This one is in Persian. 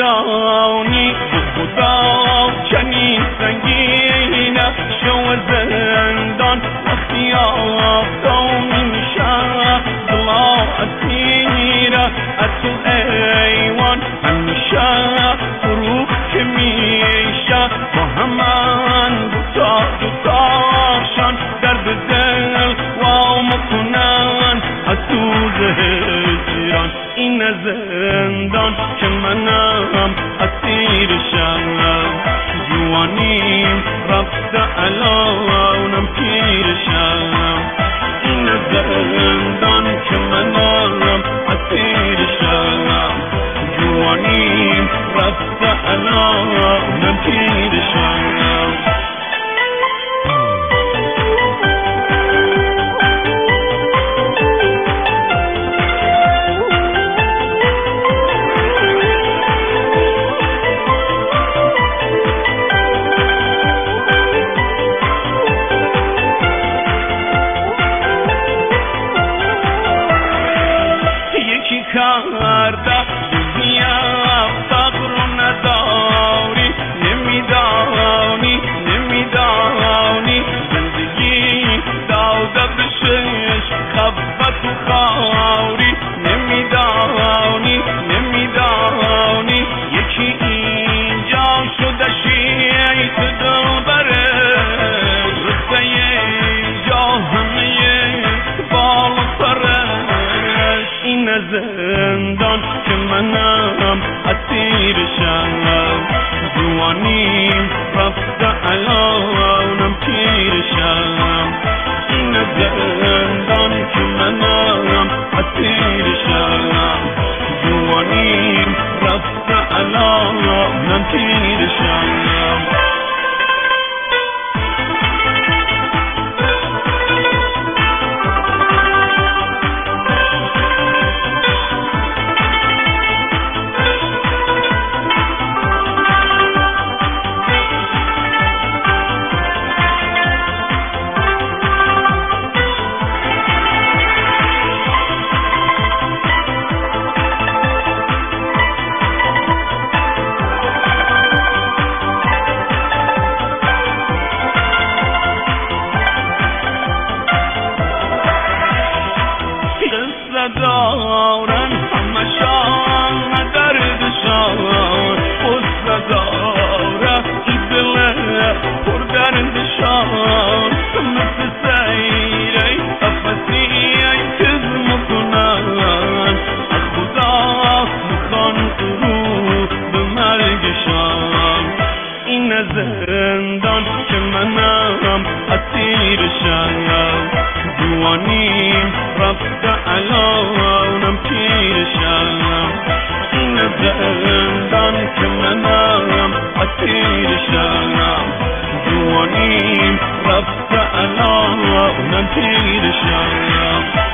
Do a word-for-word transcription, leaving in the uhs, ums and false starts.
زندانی خدا چنین سنگینه شو زندان وقتی آفتاب میشه دلا اسیره از تو ایوان همیشه فروخ که میشه با همان دوتا دوتاشان درد دل و مکنن از سوز هجران این زندان که منم اسیرشم جوانیم رفته الانم پیرشم این زندان که منم اسیرشم جوانیم رفته الانم پیرشم کرده دنیا فقر و نداری نمیدانی نمیدانی زندگی داده بشش خبت و خاری نمیدانی نمیدانی یکی اینجا شده شیعی تو دلبره رسته اینجا همه بال و سرش این زندان که منم اسیرشم جوانیم رفته الانم پیرشم این زندان که منم اسیرشم جوانیم رفته الانم پیرشم دارن همشان دردشان قصه داره ای دل پر دردشان مثل سیره افسی تز مکنن از خدا میخوان رو به مرگشان این زندان که منم اسیرشم جوانیم رفته الانم پیرشم این زندان که منم اسیرشم جوانیم رفته الانم پیرشم